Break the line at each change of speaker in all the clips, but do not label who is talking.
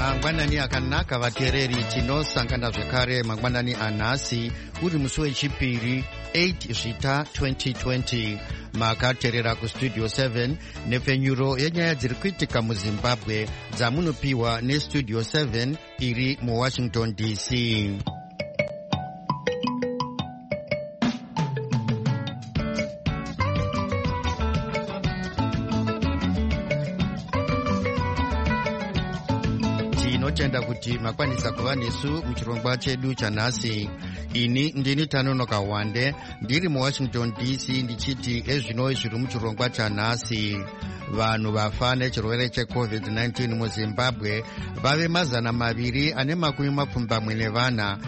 mangwanani akanaka vateereri, tinosangana zvekare mangwanani anhasi uri musi wechipiri 8 zvita 2020. makateerera kustudio 7 nepfenyuro yenyaya dziri kuitika muzimbabwe dzamunopiwa nestudio 7 iri muwashington dc. tinotenda kuti makwanisa kuva nesu muchirongwa chedu chanhasi. ini ndini Tanonoka Wande ndiri muwashington dc ndichiti ezvino zviri muchirongwa chanhasi. vanhu vafa nechirwere checovid-19 muzimbabwe vave 224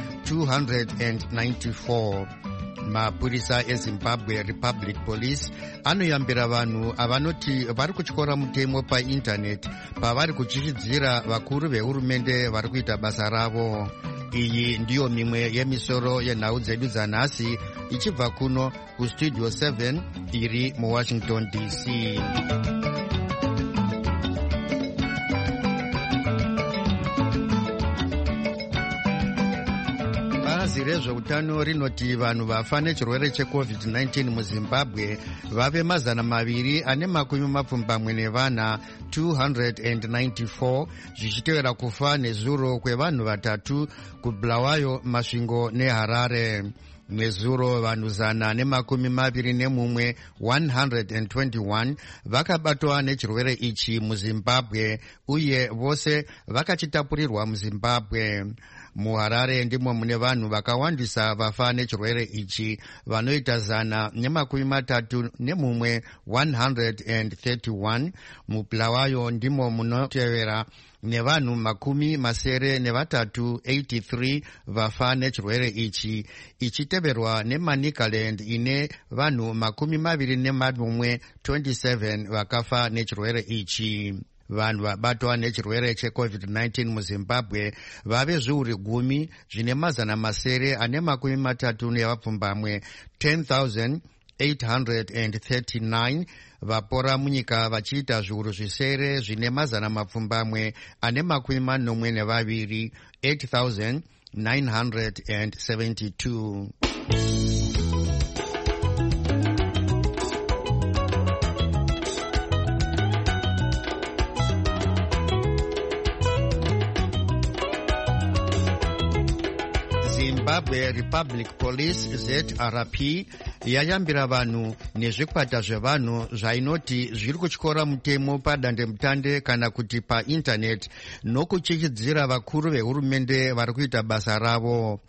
294. mapurisa ezimbabwe republic police anoyambira vanhu avanoti vari kutyora mutemo paindaneti pavari kuchichidzira vakuru vehurumende vari kuita basa ravo. iyi ndiyo mimwe yemisoro yenhau dzedu dzanhasi ichibva kuno kustudio 7 iri muwashington dc. bazi rezveutano rinoti vanhu vafa nechirwere checovid-19 muzimbabwe vave 224 294 zvichitevera kufa nezuro kwevanhu vatatu kuBulawayo, Masvingo neHarare. nezuro vanhu 121 121 vakabatwa nechirwere ichi muzimbabwe uye vose vakachitapurirwa muzimbabwe. muHarare ndimo mune vanhu vakawandisa vafa nechirwere ichi vanoita 131 131. muBulawayo ndimo munotevera nevanhu 83 vafa nechirwere ichi ichiteverwa neManicaland ine vanhu 27 vakafa nechirwere ichi. vanhu vabatwa nechirwere checovid-19 muzimbabwe vave zviuru 10 zvine 930 10,839. vapora munyika vachiita zviuru zvisere zvine 942 8,972. Zimbabwe Republic Police ZRP yayambira vanhu nezvikwata zvevanhu zvainoti zviri kutyora mutemo padandemutande kana kuti paindaneti nokuchichidzira vakuru vehurumende vari kuita basa ravo.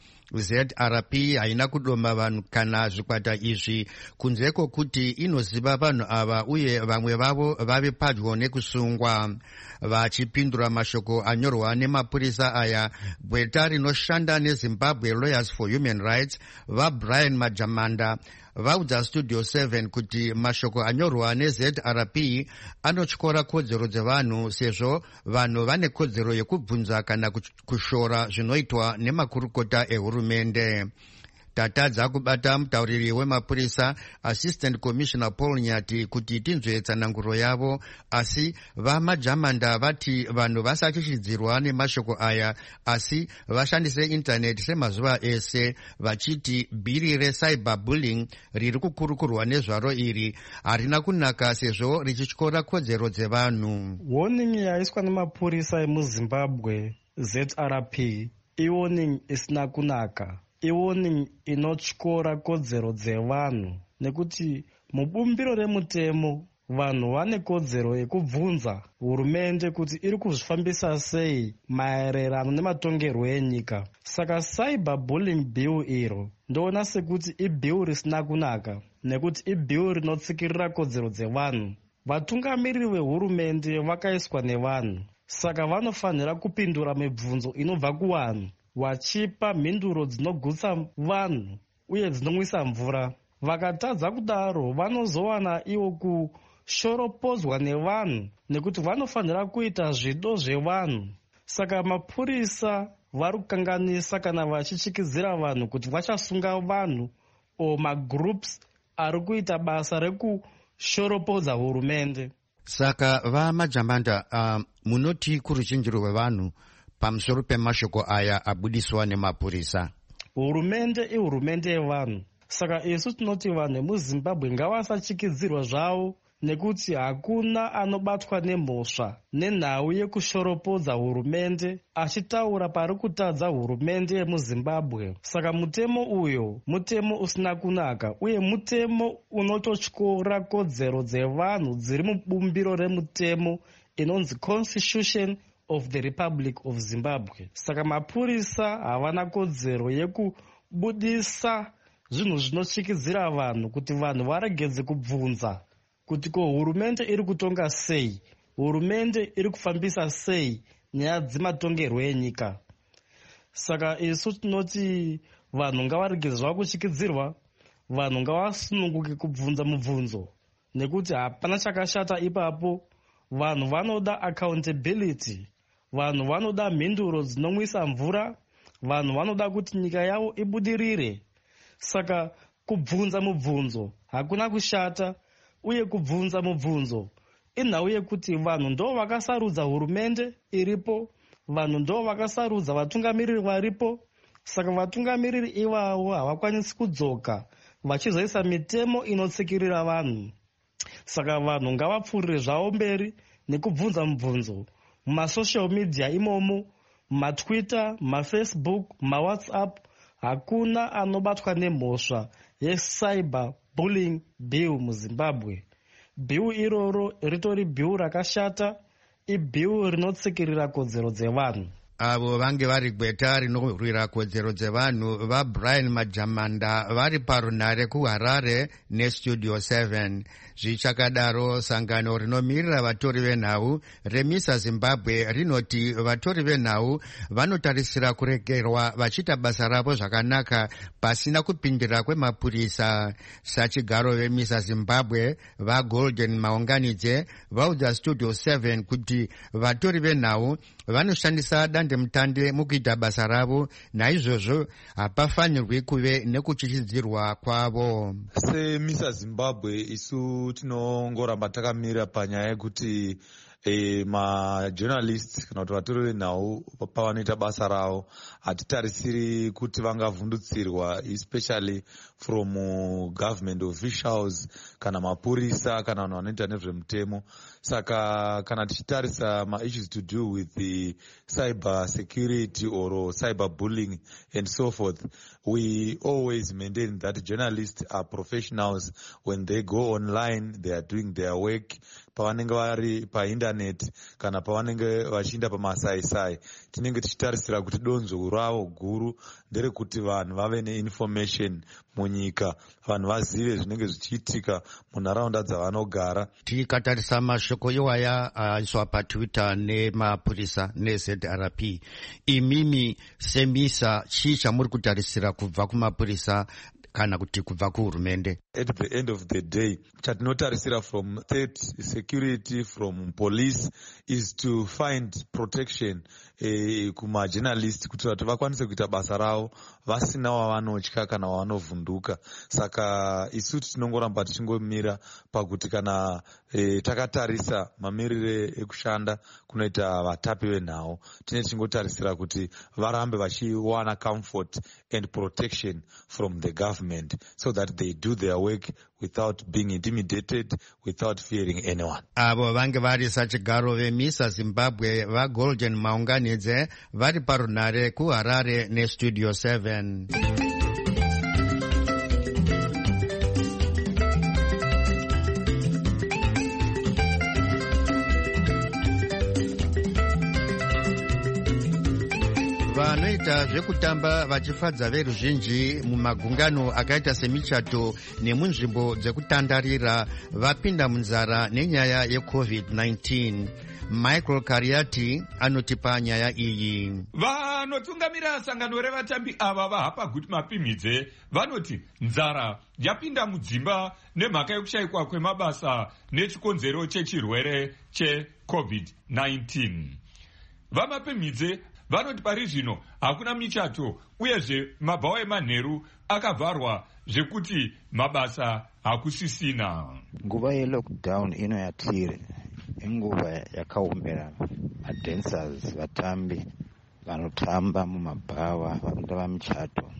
ZRP haina kudomba vanhu kana zvikwata izvi kunze kwokuti inoziva vanhu ava uye vamwe vavo vave padyo nekusungwa. vachipindura mashoko anyorwa nemapurisa aya, gweta rinoshanda neZimbabwe Lawyers for Human Rights vaBrian Majamanda vaudza studio 7 kuti mashoko anyorwa neZRP anotyora kodzero dzevanhu sezvo vanhu vane kodzero yekubvunza kana kushora zvinoitwa nemakurukota ehurumende. tatadza kubata mutauriri wemapurisa Assistant Commissioner Paul Nyati kuti tinzwe tsananguro yavo, asi vaMajamanda vati vanhu vasachichidzirwa nemashoko aya asi vashandise intaneti semazuva ese, vachiti bhiri recyberbullying riri kukurukurwa nezvaro iri harina kunaka sezvo richityora kodzero dzevanhu.
warning yaiswa nemapurisa emuZimbabwe ZRP iwarning isina kunaka, iwarning inotyora kodzero dzevanhu, nekuti mubumbiro remutemo vanhu vane kodzero yekubvunza hurumende kuti iri kuzvifambisa sei maererano nematongerwo enyika. Saka cyberbullying bill iro ndoona sekuti ibhill risina kunaka, nekuti ibhill rinotsikirira kodzero dzevanhu. vatungamiriri vehurumende vakaiswa nevanhu, saka vanofanira kupindura mibvunzo inobva kuvanhu vachipa mhinduro dzinogutsa vanhu uye dzinomwisa mvura. vakatadza kudaro vanozowana iwo kushoropodzwa nevanhu nekuti vanofanira kuita zvido zvevanhu. saka mapurisa vari kukanganisa kana vachichikidzira vanhu kuti vachasunga vanhu o magroups ari kuita basa rekushoropodza hurumende.
Saka vaMajamanda, munoti kuruzhinji rwevanhu pamusoro pemashoko aya abudiswa nemapurisa.
Hurumende ihurumende yevanhu, saka isu tinoti vanhu vemuzimbabwe ngavasachikidzirwa zvavo, nekuti hakuna anobatwa nemhosva nenhau yekushoropodza hurumende achitaura pari kutadza hurumende yemuzimbabwe. Saka mutemo uyo mutemo usina kunaka, uye mutemo unototyora kodzero dzevanhu dziri mubumbiro remutemo inonzi Constitution of the Republic of Zimbabwe. Saka mapurisa havana kodzero yekubudisa zvinhu zvinoshikidzira vanhu kuti vanhu varegedze kubvunza kuti ko hurumende iri kutonga sei, hurumende iri kufambisa sei nyaya dzematongerwo enyika. Saka isu tinoti vanhu ngavaregedze zvava kushikidzirwa, vanhu ngavasununguke kubvunza mubvunzo, nekuti hapana chakashata ipapo. Vanhu vanoda accountability, vanhu vanoda mhinduro dzinomwisa mvura, vanhu vanoda kuti nyika yavo ibudirire. Saka kubvunza mubvunzo hakuna kushata, uye kubvunza mubvunzo inhau yekuti vanhu ndo vakasarudza hurumende iripo, vanhu ndo vakasarudza vatungamiriri varipo. Saka vatungamiriri ivavo havakwanisi kudzoka vachizoisa mitemo inotsikirira vanhu. Saka vanhu ngavapfuurire zvavo mberi nekubvunza mubvunzo mumasocial media imomo, mumatwitter, mumafacebook, mumawhatsapp. Hakuna anobatwa nemhosva yecyber bullying bill muzimbabwe. Bill iroro ritori bill rakashata, ibill rinotsikirira kodzero dzevanhu.
Avo vange vari gweta rinorwira kodzero dzevanhu vaBrian Majamanda vari parunhare kuHarare neStudio 7. Zvichakadaro, sangano rinomirira vatori venhau reMISA Zimbabwe rinoti vatori venhau vanotarisira kuregerwa vachiita basa ravo zvakanaka pasina kupindira kwemapurisa. Sachigaro veMISA Zimbabwe vaGolden Maunganidze vaudza Studio 7 kuti vatori venhau vanoshandisa dandemutande mukuita basa ravo, naizvozvo hapafanirwi kuve nekuchichidzirwa kwavo.
SeMISA Zimbabwe isu tinongoramba takamira panyaya yekuti majournalists kana kuti vatori venhau pavanoita basa ravo hatitarisiri kuti vangavhundutsirwa, especially from government officials kana mapurisa kana vanhu vanoita nezvemutemo. Saka kana tichitarisa ma-issues to do with the cyber security or cyber bullying and so forth, we always maintain that journalists are professionals. When they go online, they are doing their work. Pavanenge vari paindaneti kana pavanenge vachiinda pamasaisai, tinenge tichitarisira kuti donzvo ravo guru nderekuti vanhu vave neinformation munyika, vanhu vazive zvinenge zvichiitika munharaunda dzavanogara.
Tikatarisa mashoko iwaya aiswa paTwitter nemapurisa neZRP, imimi seMISA chii chamuri kutarisira kubva kumapurisa kana kuti kubva kuhurumende?
At the end of the day, chatinotarisira from state security, from police, is to find protection kumajournalist kuti vati vakwanise kuita basa ravo vasina wavanotya kana wavanovhunduka. Saka isu tinongoramba tichingomira pakuti kana takatarisa mamirire ekushanda kunoita vatapi venhau, tine tichingotarisira kuti varambe vachiwana comfort and protection from the government so that they do their work without being intimidated, without fearing anyone.
Avo vange vari sachigaro veMISA Zimbabwe vaGolden Maunganidze vari parunhare kuHarare neStudio 7. Vanoita zvekutamba vachifadza veruzhinji mumagungano akaita semichato nemunzvimbo dzekutandarira vapinda munzara nenyaya yeCovid-19. Michael Kariati anotipa nyaya iyi.
Vanotungamira sangano revatambi ava vahapa kuti mapimhidze vanoti nzara yapinda mudzimba nemhaka yekushayikwa kwemabasa nechikonzero chechirwere cheCovid-19. Vamapimhidze vanoti pari zvino hakuna michato uyezve mabhawa emanheru akavharwa zvekuti mabasa hakusisina.
Nguva yelockdown ino yatiri inguva yakaomerana. Madancers, vatambi vanotamba mumabhawa vanoita vamichato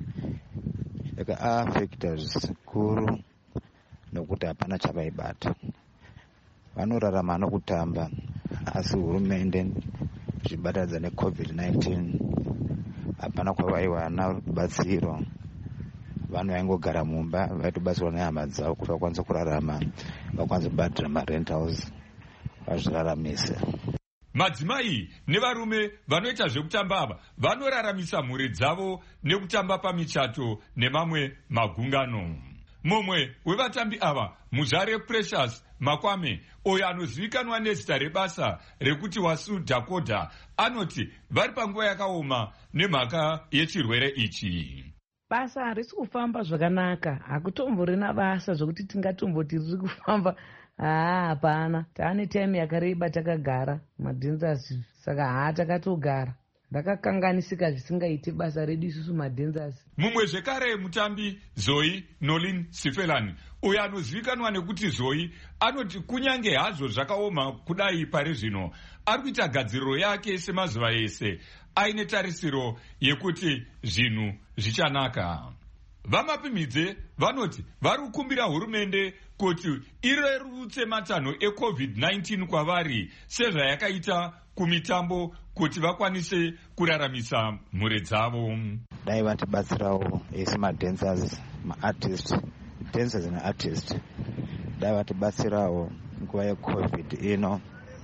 yakaafekta zvikuru nokuti hapana chavaibata. Vanorarama nokutamba, asi hurumende zvibatadza neCovid-19 hapana kwavaiwana rubatsiro. Vanhu vaingogara mumba vaitobatsirwa nehama dzavo kuti vakwanise kurarama, vakwanise kubhadhira marentals, vazviraramise.
Madzimai nevarume vanoita zvekutamba ava vanoraramisa mhuri dzavo nekutamba pamichato nemamwe magungano. Mumwe wevatambi ava, Muzhare Precious Makwame, uyo anozivikanwa nezita rebasa rekuti Wasu Dakota, anoti vari panguva yakaoma nemhaka yechirwere ichi.
Basa harisi kufamba zvakanaka, hakutomborina basa zvokuti tingatomboti riri kufamba. Hapana, taane time yakareba takagara madhenzasi, saka takatogara. Ndakakanganisika zvisingaiti basa redu isusu madhenzasi.
Mumwe zvekare mutambi Zoe Nolin Sifelani, uyo anozivikanwa nekuti Zoe, anoti kunyange hazvo zvakaoma kudai pari zvino, ari kuita gadziriro yake semazuva ese, aine tarisiro yekuti zvinhu zvichanaka. Vamapimidze vanoti vari kukumbira hurumende kuti irerutse matanho eCovid-19 kwavari sezvayakaita kumitambo kuti vakwanise kuraramisa mhuri dzavo.
Dai vatibatsirawo ese madancers, maartist, dancers and artists. Dai vatibatsirawo nguva yeCovid ino,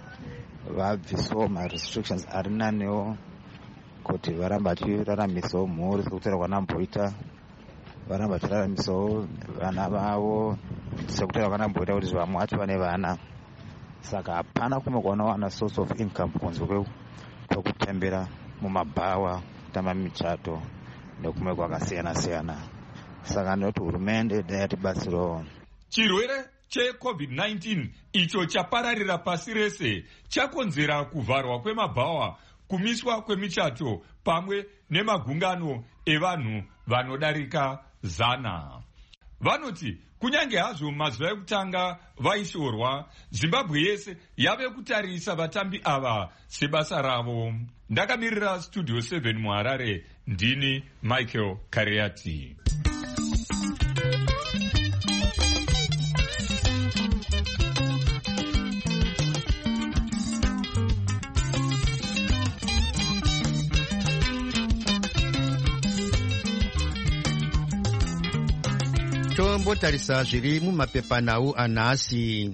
vabvisawo marestrictions ari nanewo kuti varamba vachiraramisawo mhuri sekutaura kwanamboita, varamba vachiraramisawo vana vavo sekutaura kwanamboita kuti vamwe vacho vane vana. Saka hapana kumwe kwavanowana source of income kunze kwekutambira mumabhawa, kutamba michato nekumwe kwakasiyana-siyana. Saka ndinoti hurumende dai yatibatsirawo.
Chirwere cheCovid-19 icho chapararira pasi rese chakonzera kuvharwa kwemabhawa, kumiswa kwemichato pamwe nemagungano evanhu vanodarika 100. Vanoti kunyange hazvo mazuva ekutanga vaishorwa, Zimbabwe yese yave kutarisa vatambi ava sebasa ravo. Ndakamirira Studio 7 muHarare, ndini Michael Kariati.
Tombotarisa zviri mumapepanhau anhasi.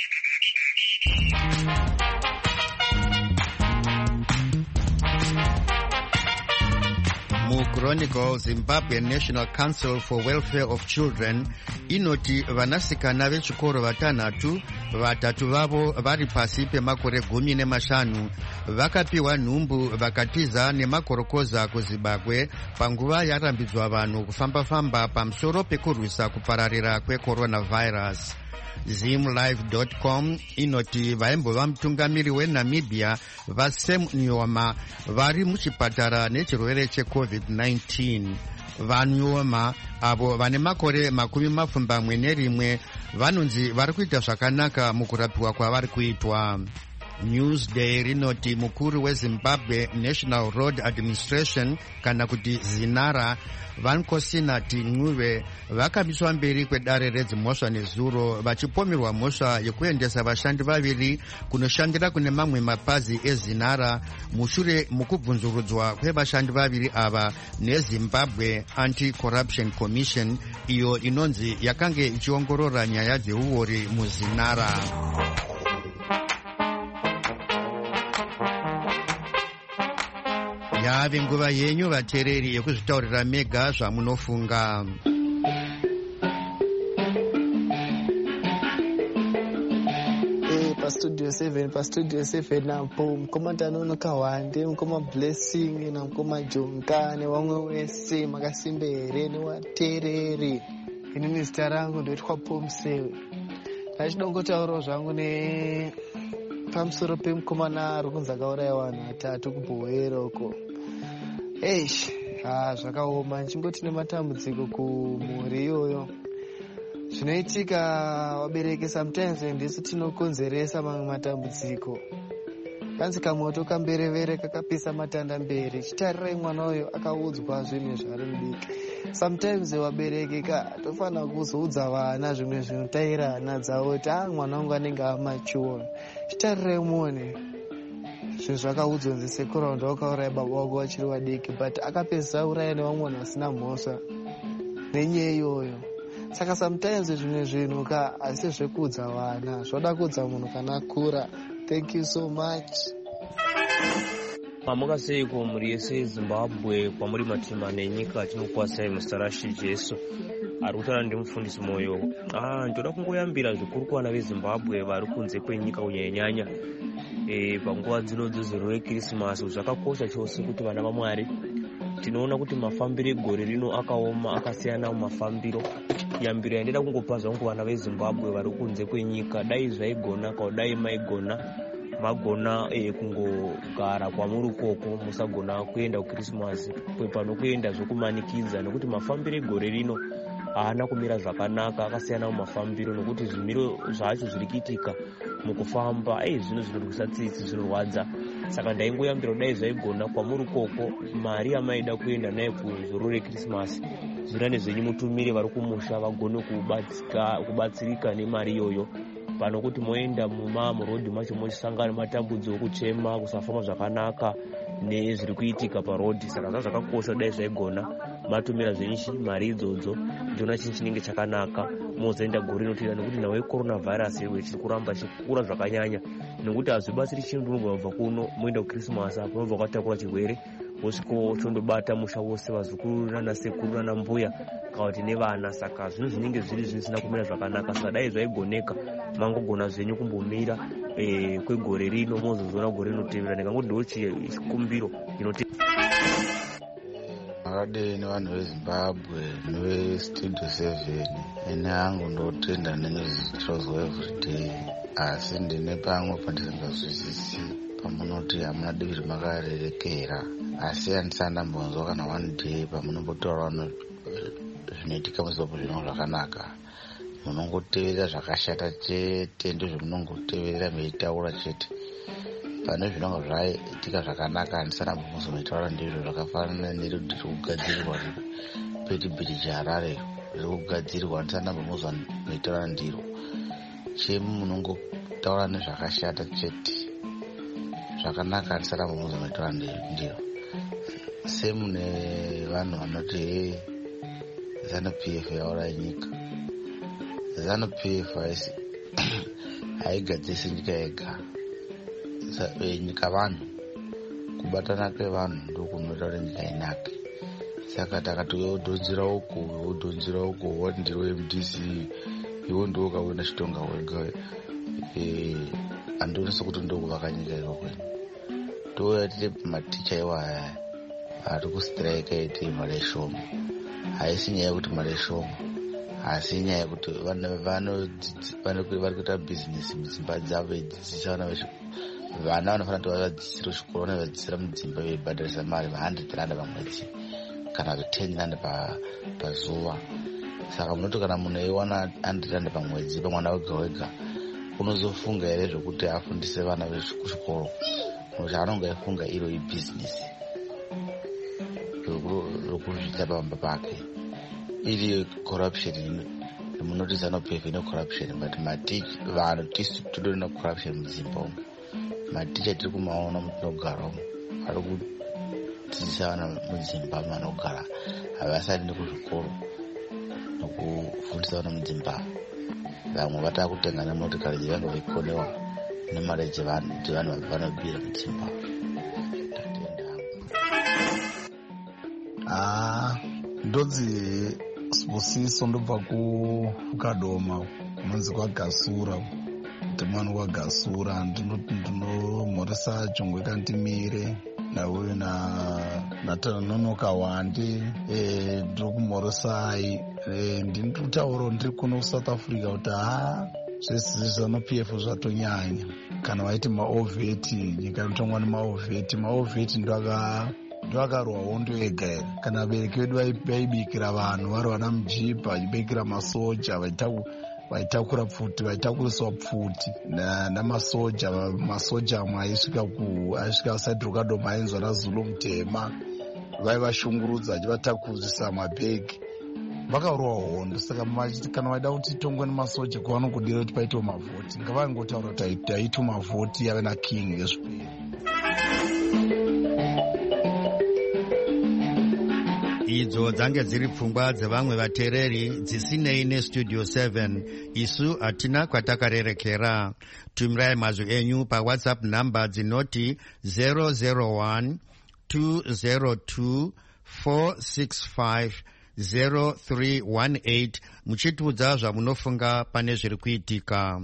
Chronicle, Zimbabwe National Council for Welfare of Children inoti vanasikana vechikoro 6, 3 vavo vari pasi pemakore 15 vakapiwa nhumbu vakatiza nemakorokoza kuZimbabwe panguva yarambidzwa vanhu kufamba-famba pamusoro pekurwisa kupararira kwecoronavirus. ZimLive.com inoti vaimbova mutungamiri weNamibia vaSam Nujoma vari muchipatara nechirwere cheCovid-19. VaNujoma avo vane makore 21 vanonzi vari kuita zvakanaka mukurapiwa kwavari kuitwa. Newsday rinoti mukuru weZimbabwe National Road Administration kana kuti ZINARA Vankosinathi Ncube vakamiswa mberi kwedare redzimhosva nezuro vachipomerwa mhosva yekuendesa vashandi vaviri kunoshandira kune mamwe mapazi eZINARA mushure mukubvunzurudzwa kwevashandi vaviri ava neZimbabwe Anti-Corruption Commission iyo inonzi yakange ichiongorora nyaya dzeuori muZINARA. Yave nguva yenyu vateereri yekuzvitaurira mega zvamunofunga.
Studio 7 napo mukoma Tanonoka Wande, mukoma Blessing na mukoma Jonka nevamwe wese makasimba here nevateereri. Inini zita rangu ndoitwa Pomsewe. Ndachidongotaurawo zvangu pamusoro pemukomana ari kunzi akauraya vanhu 3 kuBhoweroko. Zvakaoma, nchingoti nematambudziko kumhuri iyoyo. Zvinoitika vabereki sometimes ndisu tinokonzeresa mamwe matambudziko. kanzi kamoto kamberevere kakapisa matanda mberi. Chitarirai mwana uyo akaudzwa zvinhu zvari mudiki. Sometimes vabereki tofana kuzoudza vana zvimwe zvinotaira hana dzavo kuti mwana wangu anenge amachuwa. Chitarirai muone zvinhu zvakaudzwa nzisekuru vanhu vakauraya baba vako vachiri vadiki, but akapedzisa uraya nevamwe vanhu vasina mhosva nenyaya iyoyo. Saka sometimes zvimwe zvinhu hazisi zvekuudza vana, zvoda kuudza munhu kana akura. Thank you so much.
Mamuka seiko muri yese yeZimbabwe kwamuri matima nenyika tinokuwasai musarashi Jesu ari kutaura ndimufundisi Moyo. Ndoda kungoyambira zvikuru kuvana veZimbabwe vari kunze kwenyika kunyanya panguva dzinodzo dzekrisimasi. Zvakakosha chose kuti vana vaMwari tinoona kuti mafambiro egore rino akaoma, akasiyana mumafambiro. Yambiro yandida kungopa zvangu vana veZimbabwe vari kunze kwenyika, dai zvaigona dai maigona magona kungogara kwamuri ukoko, musagona kuenda kukrisimasi pano kuenda zvokumanikidza, nekuti mafambiro egore rino haana kumira zvakanaka, akasiyana mumafambiro, nekuti zvimiro zvacho zviri kuitika mukufamba zvinhu zvinorwisa tsitsi, zvinorwadza. Saka ndaingoyambira dai zvaigona kwamuri ukoko, mari yamaida kuenda naye kuzoro rekrisimasi, zvirane zvenyu mutumire vari kumusha vagone kubatsirika nemari iyoyo, pano kuti moenda murodhi macho mochisangana matambudzo okuchema, kusafamba zvakanaka nezviri kuitika parodhi. Saka zvakakosha dai zvaigona matumira zvenyu mari idzodzo, ndiona chinhu chinenge chakanaka mozoenda gore rinotevera, nekuti nawo coronavirus chiri kuramba chikura zvakanyanya, nekuti hazvibatsiri chinhu unogona kubva kuno moenda kukrisimasi apo unobva kwatakura chirwere wosviko chondobata musha wose, vazukuru nanasekuru nanambuya kana kuti nevana. Saka zvinhu zvinenge zviri zvisina kumira zvakanaka. Saka dai zvaigoneka mangogona zvenyu kumbomira kwegore rino mozozoona gore rinotevera. Ndingangodhiwo chikumbiro inotevera.
Makadini vanhu veZimbabwe nevestudio 7 ene hangu ndotenda nenezvitrozwa everyday, asi ndine pamwe pandisingazwisisi pamunoti hamuna divi rimakarerekera, asi handisana ndambonzwa kana one day pamunombotaura zvinoitika muZimbabwe zvinhu zvakanaka. Munongoteverera zvakashata chete, ndizvo munongoteverera meitaura chete. Pane zvinonga zvaitika zvakanaka handisana muzoitaura ndizvo, zvakafanana nerudhi rwekugadzirirwa Petty Bridge Harare riri kugadzirwa, handisana muzwa meitaura ndiro. Chemu munongotaura nezvakashata chete, zvakanaka handisana muzwa meitaura ndiro. Semu nevanhu vanoti ZANU-PF yauraya nyika. ZANU-PF haigadzirisi nyika yega, nyika vanhu, kubatana kwevanhu ndokunoita kuti nyika inake. Saka takati wodhonzera uku wodhonzera uku, wati ndiri MDC iwo ndiwo ukawina chitonga wega, handioni sekuti ndokuvaka nyika ikoko. Touya tiri maticha iwaya ari kustrike iti mari shoma, haisi nyaya yekuti mari shoma, asi nyaya yekuti vari kuita bhizinesi mudzimba dzavo veidzidzisa vana vana vanofanira kuti vavadzidzisire kuchikoro, vanovadzidzisira mudzimba veibhadharisa mari R100 pamwedzi kana R10 pazuva. Saka munoti kana munhu eiwana R100 pamwedzi pamwana wega wega, unozofunga here zvokuti afundise vana kuchikoro? Kuti anonga aifunga iro ibhizinesi rokuzviita pamba pake. Iri corruption, munoti ZANU-PF ine corruption, but vanhu tisu tidorina corruption mudzimba umu. Maticha tiri kumaona mutinogara umu ari kudzidzisa vana mudzimba manogara, havasati nekuzvikoro nokufundisa vana mudzimba. Vamwe vatava kutenga nemotikari dzevanhu veikonewa nemari dzevanhu vanobira mudzimba.
Ndodzi Sibusiso ndobva kukadoma kunonzi kwaGasura, kuti mwana waGasura. Ndinomhoresa Jongwe Kantimire nauyu naTanonoka Wande, ndiri kumhoresai. Ndiri kutaura ndiri kuno kuSouth Africa kuti zvese ZANU-PF zvatonyanya. Kana vaiti maovheti, nyika inotongwa nemaovheti. Maovheti ndoakarwa hondo ega here. Kana vabereki vedu vaibikira vanhu vari vana mujibha, vachibikira masoja, vaitakura pfuti, vaitakuriswa pfuti namasoja. Masoja amwe aisvika Sadrukadoma ainzwa naZulu Mutema, vaivashungurudza achivatakurisa mabhegi, vakaurwa hondo. Saka kana vaida kuti tongwe nemasoja kwavanongodira kuti paitwe mavhoti, ngavaingotaura kuti taitwe mavhoti ave naking yezvipiri.
Idzo dzange dziri pfungwa dzevamwe vateereri dzisinei nestudio 7. Isu hatina kwatakarerekera. Tumirai mazwi enyu paWhatsApp namba dzinoti 001 202 465 0318 muchitiudza zvamunofunga pane zviri kuitika.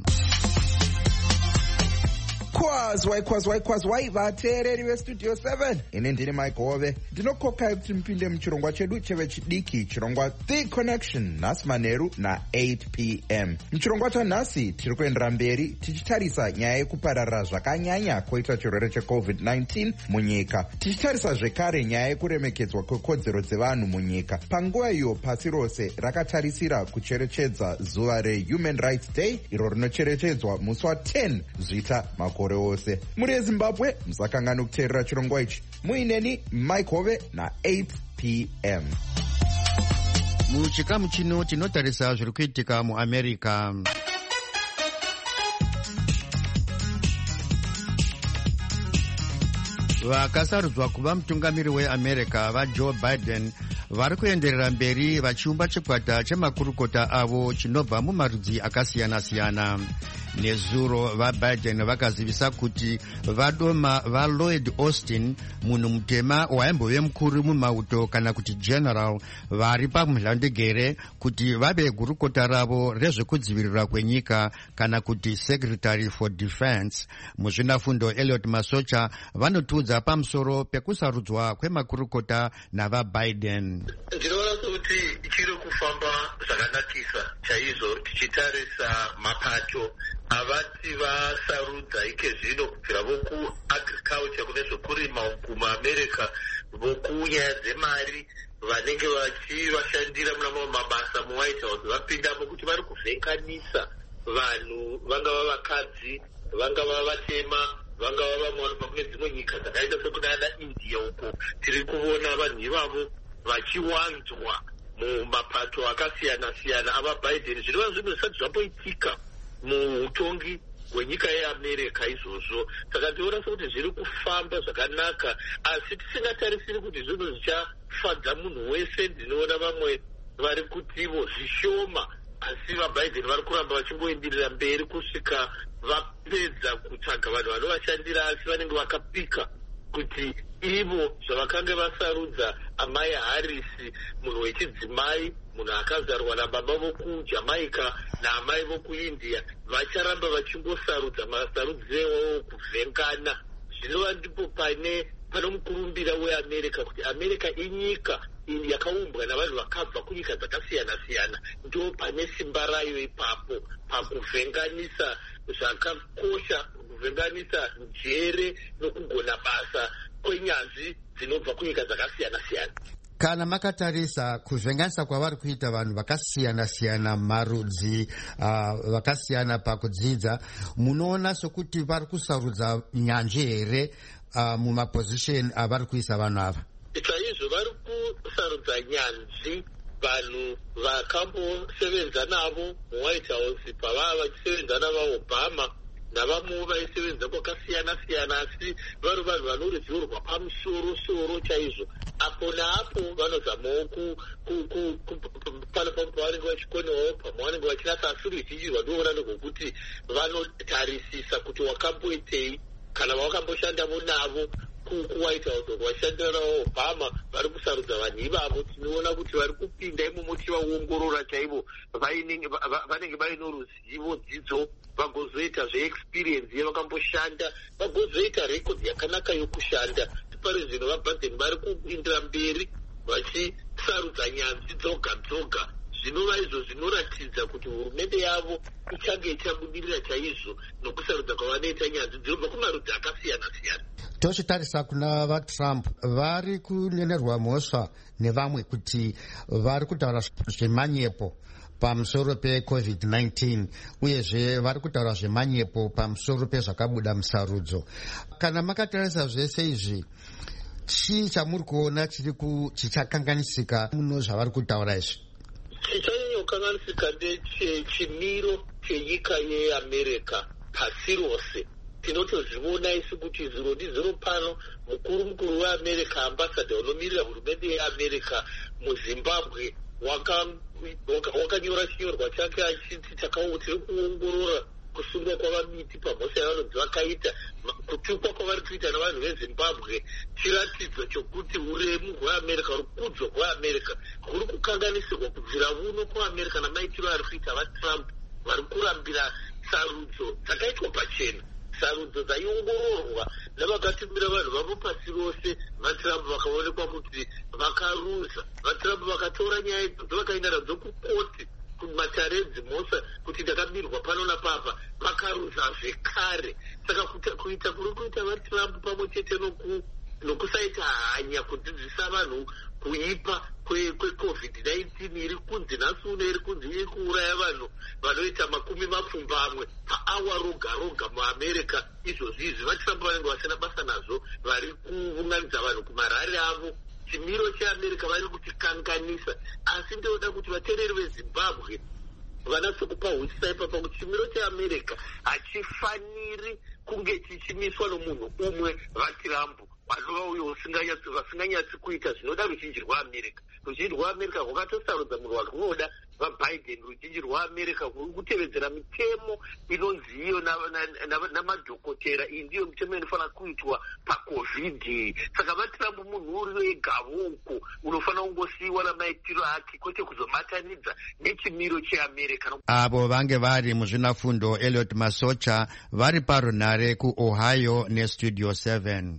kwazwai vateereri vestudio 7, ini ndini Mike Hove. Ndinokokai kuti mupinde muchirongwa chedu chevechidiki, chirongwa The Connection, nhasi manheru na8 p.m. Muchirongwa chanhasi tiri kuendera mberi tichitarisa nyaya yekupararira zvakanyanya koita chirwere cheCovid-19 munyika, tichitarisa zvekare nyaya yekuremekedzwa kwekodzero dzevanhu munyika. Panguva iyo pasi rose rakatarisira kucherechedza zuva reHuman Rights Day, iro rinocherechedzwa musi wa10 Zvita makore ose. Muri eZimbabwe musakangani kuteerera chirongwa ichi. Muineni Mike Hove na8 p.m.
Muchikamu chino tinotarisa zviri kuitika muAmerica. Vakasarudzwa kuva mutungamiri weAmerica vaJoe Biden vari kuenderera mberi vachiumba chikwata chemakurukota avo chinobva mumarudzi akasiyana-siyana. Nezuro vaBiden vakazivisa kuti vadoma vaLloyd Austin, munhu mutema waimbove mukuru mumauto kana kuti general, vari pamhlandegere kuti vave gurukota ravo rezvekudzivirira kwenyika kana kuti secretary for defense. Muzvinafundo Elliot Masocha vanotiudza pamusoro pekusarudzwa kwemakurukota navaBiden.
Ndinoona kuti chiri kufamba zvakanakisa chaizvo tichitarisa mapato avati vasarudza ike zvino kubvira vokuagriculture kune zvokurima kumaamerica, vokunyaya dzemari vanenge vachivashandira muna mamwe mabasa muWhite House vapindamo kuti vari kuvhenganisa vanhu, vangava vakadzi, vangava vatema, vangava vamwe vanobva kune dzimwe nyika dzakaita sekudana India. Uko tiri kuona vanhu ivavo vachiwanzwa mumapato akasiyana-siyana avaBiden. Zvinova zvinhu zvisati zvamboitika muutongi hwenyika yeAmerica izvozvo. Saka ndiona sekuti zviri kufamba zvakanaka, asi tisingatarisiri kuti zvinhu zvichafadza munhu wese. Ndinoona vamwe vari kutivo zvishoma, asi vaBiden vari kuramba vachingoenderera mberi kusvika vapedza kutsvaga vanhu vanovashandira, asi vanenge vakapika kuti ivo zvavakanga vasarudza amai Harris, munhu wechidzimai, munhu akazarwa nababa vokujamaica naamai vokuIndia, vacharamba vachingosarudza masarudzirewo kuvhengana. Zvinova ndipo pano mukurumbira weAmerica kuti America inyika yakaumbwa navanhu vakabva kunyika dzakasiyana-siyana. Ndo pane simba rayo ipapo pakuvhenganisa zvakakosha, kuvhenganisa njere nokugona basa kwenyanzvi dzinobva kunyika dzakasiyana-siyana.
Kana makatarisa kuvhenganisa kwavari kuita vanhu vakasiyana-siyana, marudzi vakasiyana pakudzidza, munoona sokuti vari kusarudza nyanzvi here mumapozisheni avari kuisa vanhu ava?
Chaizvo vari kusarudza nyanzvi vanhu vakambosevenza navo muWhite House pavava vachisevenza navaObama navamwewo vaisevenza kwakasiyana-siyana, asi vari vanhu vane ruzivo rwapamusoro-soro chaizvo. Apo naapo vanozamawo pano pavanenge vachikonewawo pamwe vanenge vachinasa, asi ruzhinji rwandinoona nderwokuti vanotarisisa kuti wakamboitei kana vakamboshandamo navo kuWhite House, vashandira navo Obama. Vari kusarudza vanhu ivavo, tinoona kuti vari kupinda imomo tivaongorora chaivo, vanenge vaine ruzivo, dzidzo, vagozoita zveexperience yevakamboshanda, vagozoita rekodhi yakanaka yokushanda. Pari zvino vaBiden vari kuindira mberi vachisarudza nyanzvi dzoga. Zvinova izvo zvinoratidza kuti hurumende yavo ichange ichabudirira chaizvo nokusarudza kwavanoita nyanzvi dzinobva kumarudzi akasiyana-siyana.
Tochitarisa kuna vaTrump, vari kunyenerwa mhosva nevamwe kuti vari kutaura zvemanyepo pamusoro pe-COVID-19 uyezve vari kutaura zvemanyepo pamusoro pezvakabuda musarudzo. Kana makatarisa zvese izvi, chii chamuri kuona chichakanganisika muno zvavari kutaura izvi?
Chichakanganisika ndechimiro chenyika yeAmerica pasi rose. Tinotozviona isi kuti ziro ndiziro pano mukuru weAmerica, ambassador unomirira hurumende yeAmerica muZimbabwe wakanyora chinyorwa chake achiti tiri kuongorora kusungwa kwavamiti pamhosva yavanonzi vakaita. Kutukwa kwavari kuita navanhu veZimbabwe chiratidzo chokuti uremu hweAmerica, rukudzo rweAmerica huri kukanganisirwa kubvira vuno kuAmerica namaitiro ari kuita vaTrump vari kurambira sarudzo dzakaitwa pachena, sarudzo dzaiongororwa nevakatumira vanhu vavo pasi rose. VaTrump vakaonekwa kuti vakaruza. VaTrump vakatora nyaya idzodzo vakaenda nadzo kukoti kumataredzi mhosva kuti ndakabirwa pano napapa, vakaruza zvekare. Saka kuita kuri kuita vaTrump pamwe chete nokusaita hanya kudzidzisa vanhu kuipa kweCOVID-19 iri kunzi nhasi uno iri kunzi iri kuuraya vanhu vanoita 20 paawa roga muAmerica. Izvozvizvi vaTrump vanenge vasina basa nazvo, vari kuunganidza vanhu kumarari avo. Chimiro cheAmerica vari kutikanganisa, asi ndoda kuti vateereri veZimbabwe vanatsokupa hutsa ipapa kuti chimiro cheAmerica hachifaniri kunge chichimiswa nomunhu umwe, vaTrump vanova uyo vasinganyatsi kuita zvinoda ruzhinji rweAmerica. Ruzhinji rweAmerica rwakatosarudza munhu warwunoda, vaBiden. Ruzhinji rweAmerica rwuri kutevedzera mitemo inonzi iyo namadhokotera. Iyi ndiyo mitemo inofanira kuitwa paCOVID. Saka vaTrump munhu uri wegavo uko unofanira kungosiyiwa namaitiro ake, kwete kuzomatanidza nechimiro cheAmerica.
Avo vange vari muzvinafundo Elliot Masocha vari parunhare kuOhio neStudio 7.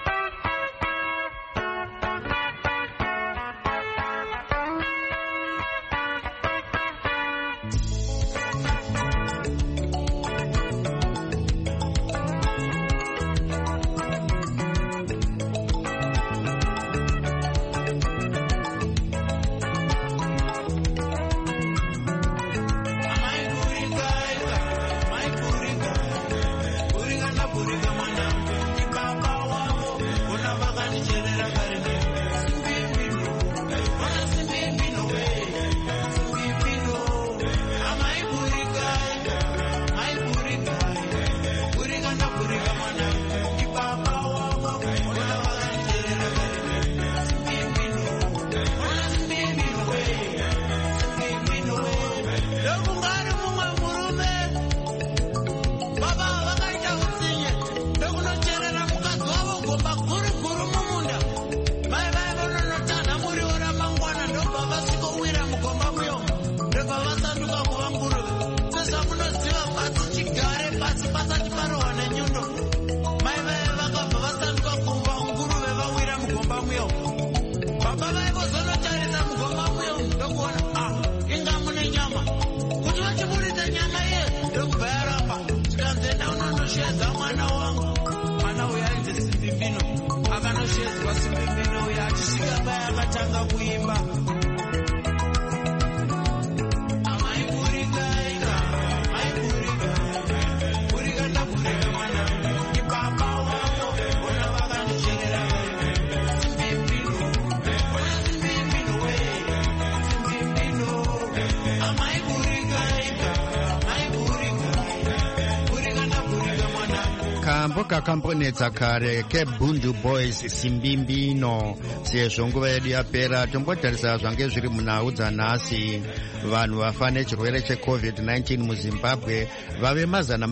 Kakamponetsa kare keBundu Boys Simbimbino. Sezvo nguva yedu yapera, tombotarisa zvange zviri munhau dzanhasi. Vanhu vafa nechirwere cheCOVID-19 muZimbabwe vave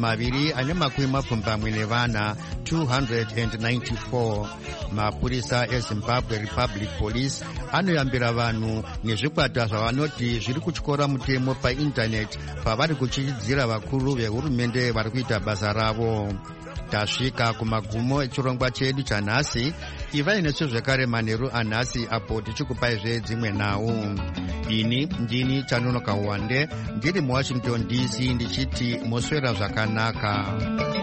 224, 294. Mapurisa eZimbabwe Republic Police anoyambira vanhu nezvikwata zvavanoti zviri kutyora mutemo paindaneti pavari kuchidzira vakuru vehurumende vari kuita basa ravo. Tasvika kumagumo echirongwa chedu chanhasi. Ivai nesu zvekare manheru anhasi apo tichikupai dzimwe nhau. Ini ndini Chanonoka Wande ndiri muWashington DC ndichiti moswera zvakanaka.